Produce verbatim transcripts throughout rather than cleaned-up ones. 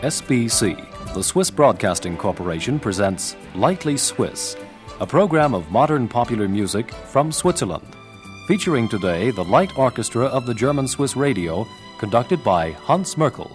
S B C, the Swiss Broadcasting Corporation, presents Lightly Swiss, a program of modern popular music from Switzerland, featuring today the light orchestra of the German Swiss Radio, conducted by Hans Merkel.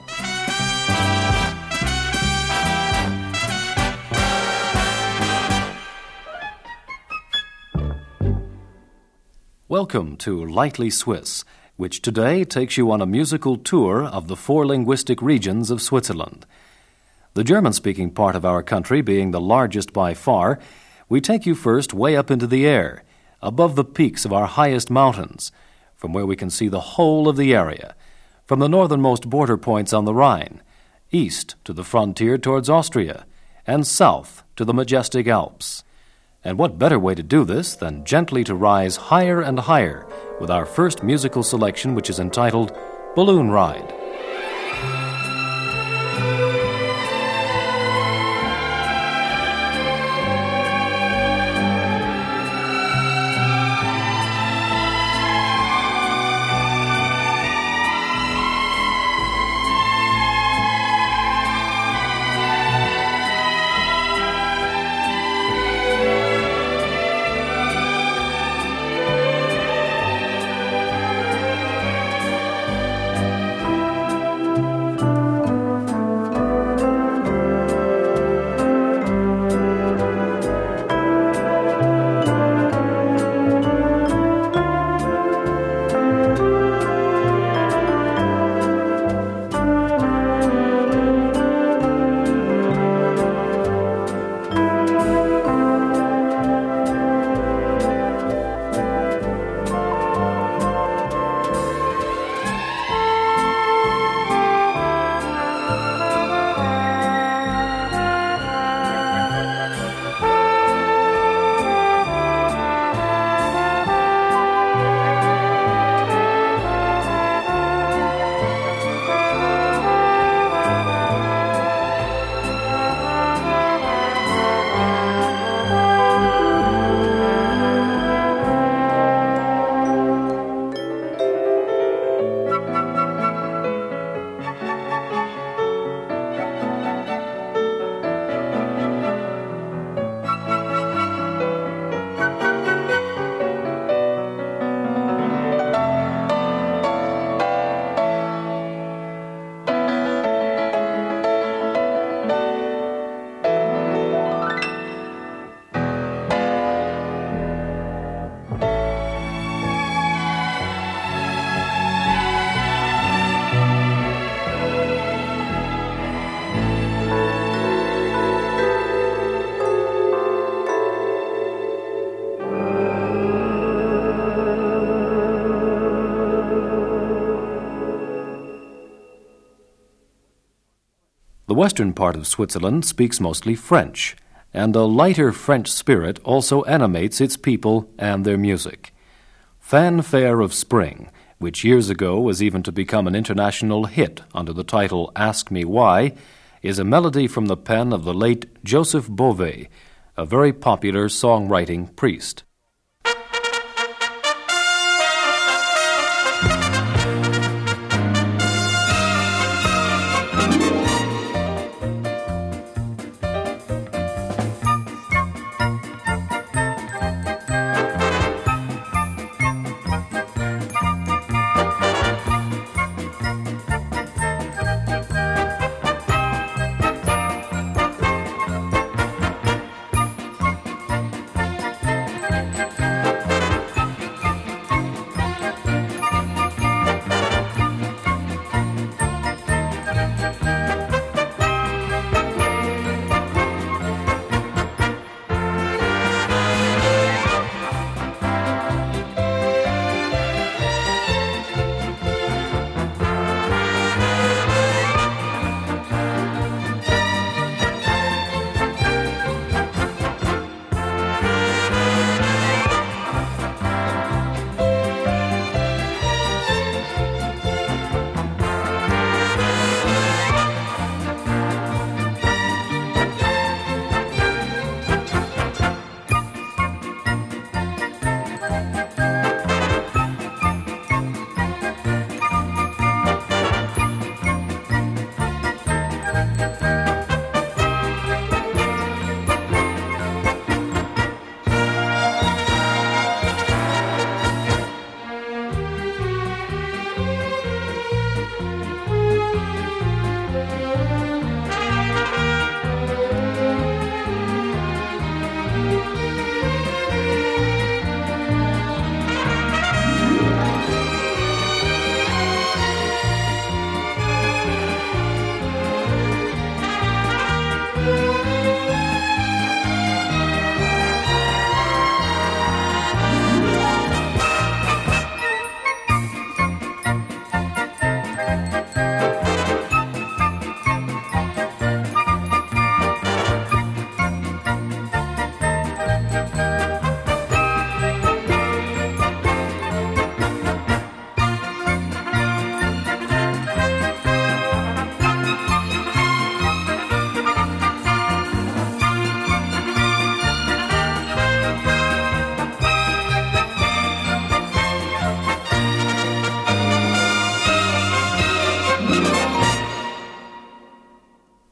Welcome to Lightly Swiss, which today takes you on a musical tour of the four linguistic regions of Switzerland. The German-speaking part of our country being the largest by far, we take you first way up into the air, above the peaks of our highest mountains, from where we can see the whole of the area, from the northernmost border points on the Rhine, east to the frontier towards Austria, and south to the majestic Alps. And what better way to do this than gently to rise higher and higher with our first musical selection, which is entitled Balloon Ride. The western part of Switzerland speaks mostly French, and a lighter French spirit also animates its people and their music. Fanfare of Spring, which years ago was even to become an international hit under the title Ask Me Why, is a melody from the pen of the late Joseph Beauvais, a very popular songwriting priest.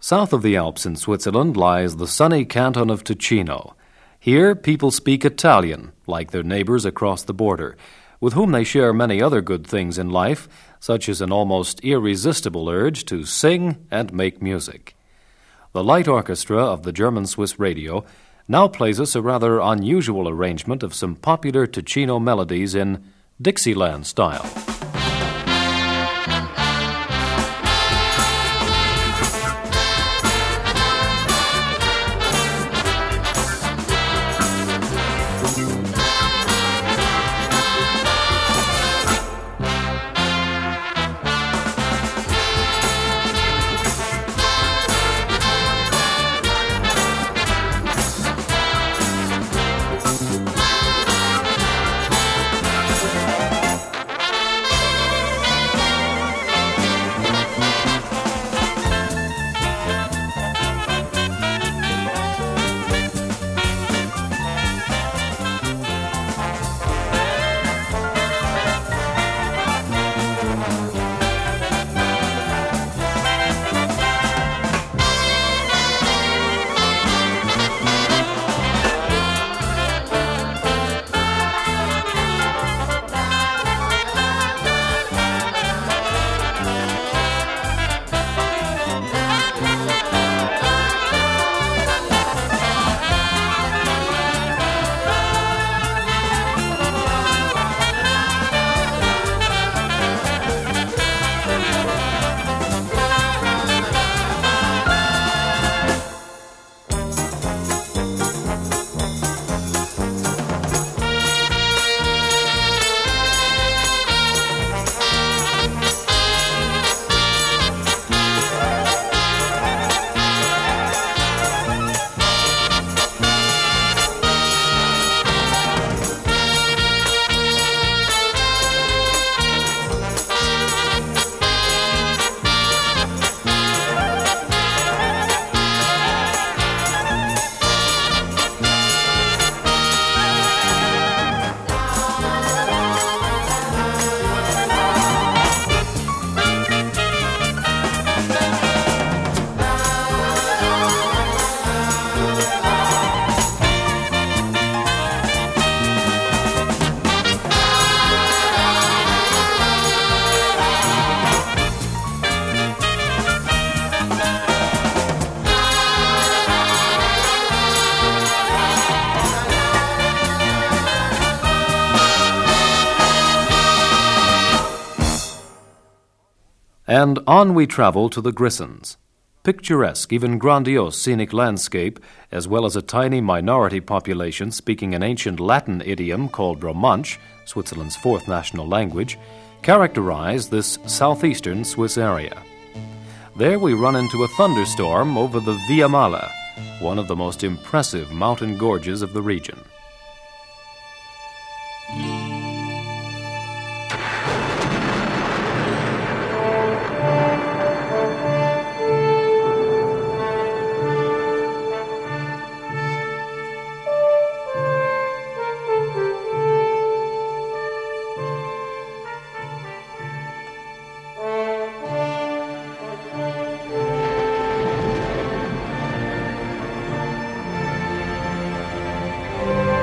South of the Alps in Switzerland lies the sunny canton of Ticino. Here, people speak Italian, like their neighbors across the border, with whom they share many other good things in life, such as an almost irresistible urge to sing and make music. The light orchestra of the German-Swiss radio now plays us a rather unusual arrangement of some popular Ticino melodies in Dixieland style. And on we travel to the Grisons. Picturesque, even grandiose scenic landscape, as well as a tiny minority population speaking an ancient Latin idiom called Romansh, Switzerland's fourth national language, characterize this southeastern Swiss area. There we run into a thunderstorm over the Via Mala, one of the most impressive mountain gorges of the region. Thank you.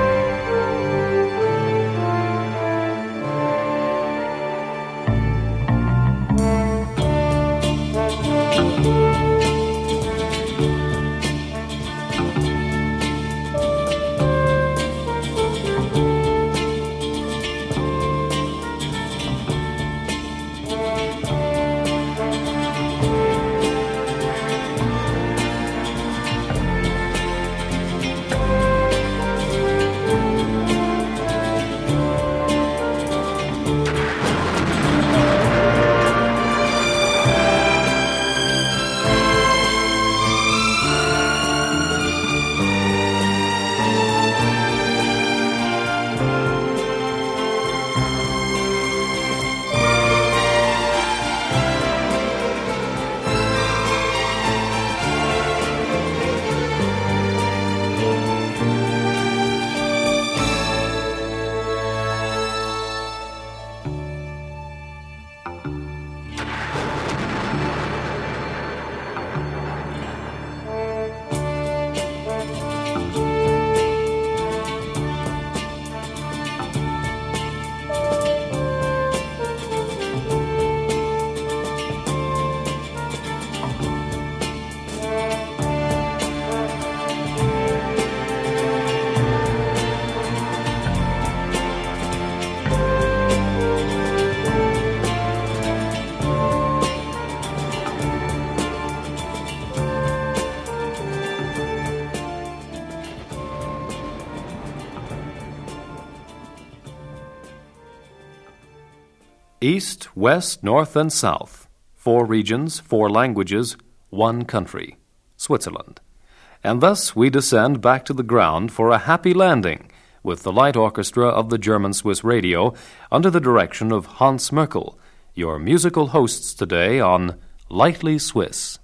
East, west, north, and south. Four regions, four languages, one country, Switzerland. And thus we descend back to the ground for a happy landing with the light orchestra of the German-Swiss Radio under the direction of Hans Merkel, your musical hosts today on Lightly Swiss.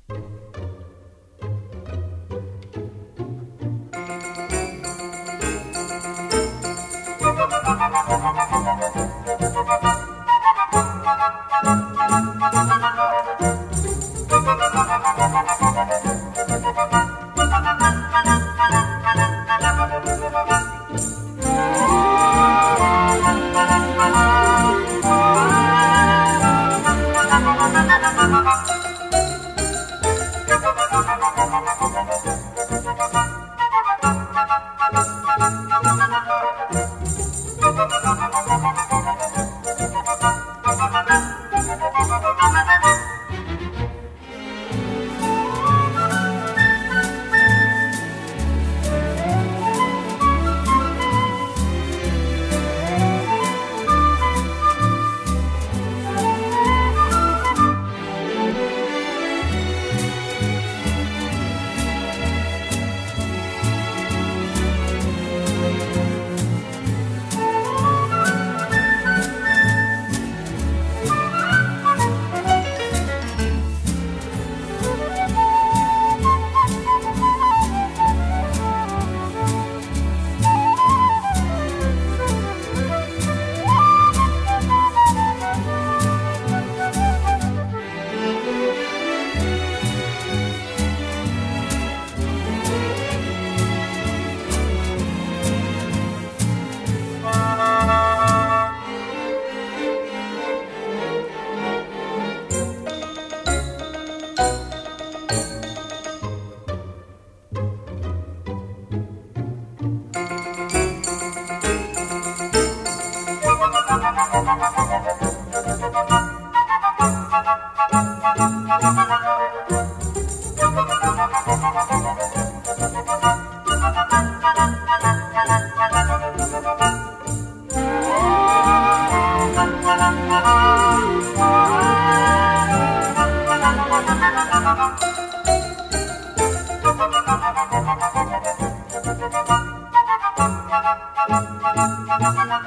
Thank you.